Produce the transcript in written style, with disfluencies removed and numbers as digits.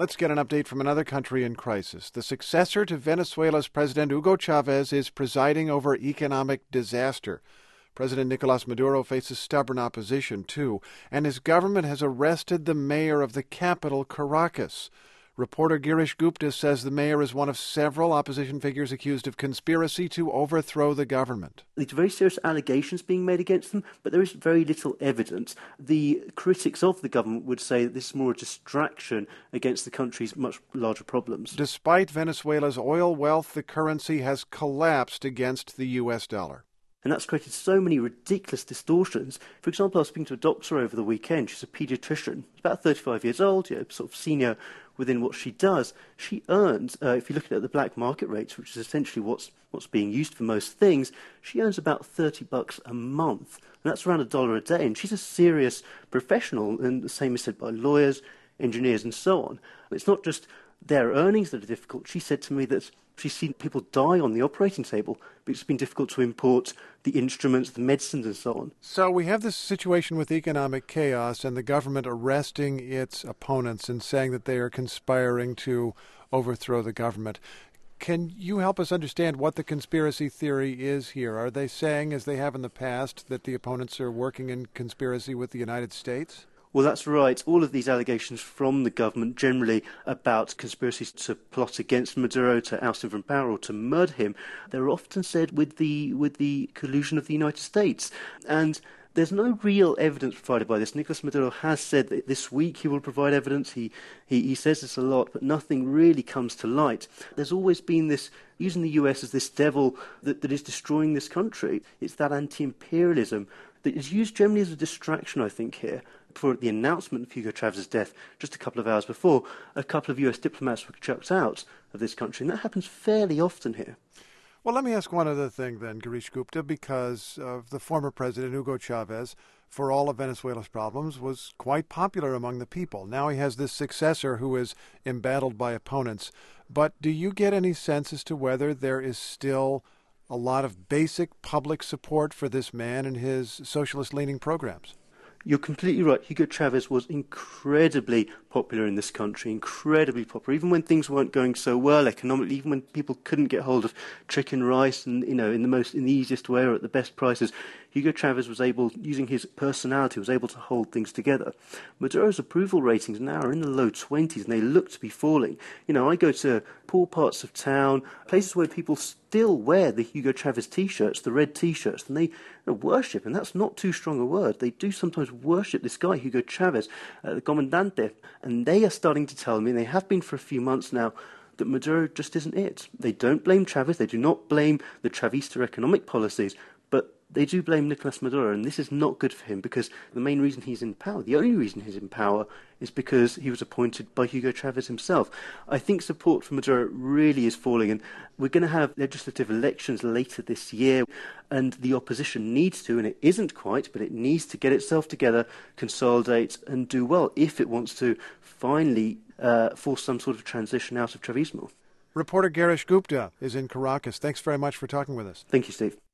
Let's get an update from another country in crisis. The successor to Venezuela's President Hugo Chavez is presiding over economic disaster. President Nicolas Maduro faces stubborn opposition, too, and his government has arrested the mayor of the capital, Caracas. Reporter Girish Gupta says the mayor is one of several opposition figures accused of conspiracy to overthrow the government. These are very serious allegations being made against them, but there is very little evidence. The critics of the government would say that this is more a distraction against the country's much larger problems. Despite Venezuela's oil wealth, the currency has collapsed against the U.S. dollar. And that's created so many ridiculous distortions. For example, I was speaking to a doctor over the weekend. She's a paediatrician. She's about 35 years old, sort of senior within what she does. She earns, if you look at the black market rates, which is essentially what's being used for most things, she earns about $30 a month. And that's around $1 a day. And she's a serious professional, and the same is said by lawyers, engineers, and so on. It's not just their earnings that are difficult. She said to me that she's seen people die on the operating table, but it's been difficult to import the instruments, the medicines, and so on. So we have this situation with economic chaos and the government arresting its opponents and saying that they are conspiring to overthrow the government. Can you help us understand what the conspiracy theory is here? Are they saying, as they have in the past, that the opponents are working in conspiracy with the United States? Well, that's right. All of these allegations from the government generally about conspiracies to plot against Maduro, to oust him from power or to murder him, they're often said with the collusion of the United States. And there's no real evidence provided by this. Nicolas Maduro has said that this week he will provide evidence. He says this a lot, but nothing really comes to light. There's always been this, using the US as this devil that is destroying this country. It's that anti-imperialism that is used generally as a distraction, I think, here. For the announcement of Hugo Chavez's death just a couple of hours before, a couple of US diplomats were chucked out of this country, and that happens fairly often here. Well, let me ask one other thing then, Girish Gupta, because of the former president, Hugo Chavez, for all of Venezuela's problems, was quite popular among the people. Now he has this successor who is embattled by opponents. But do you get any sense as to whether there is still a lot of basic public support for this man and his socialist-leaning programs? You're completely right. Hugo Chavez was incredibly popular in this country, incredibly popular. Even when things weren't going so well economically, even when people couldn't get hold of chicken rice and in the easiest way or at the best prices, Hugo Chavez was able, using his personality, was able to hold things together. Maduro's approval ratings now are in the low 20s, and they look to be falling. I go to poor parts of town, places where people still wear the Hugo Chavez T-shirts, the red T-shirts, and they worship, and that's not too strong a word. They do sometimes worship this guy, Hugo Chavez, the Comandante, and they are starting to tell me, and they have been for a few months now, that Maduro just isn't it. They don't blame Chavez, they do not blame the Chavista economic policies, but they do blame Nicolas Maduro, and this is not good for him because the main reason he's in power, the only reason he's in power, is because he was appointed by Hugo Chavez himself. I think support for Maduro really is falling, and we're going to have legislative elections later this year, and the opposition needs to, and it isn't quite, but it needs to get itself together, consolidate, and do well if it wants to finally force some sort of transition out of Chavismo. Reporter Girish Gupta is in Caracas. Thanks very much for talking with us. Thank you, Steve.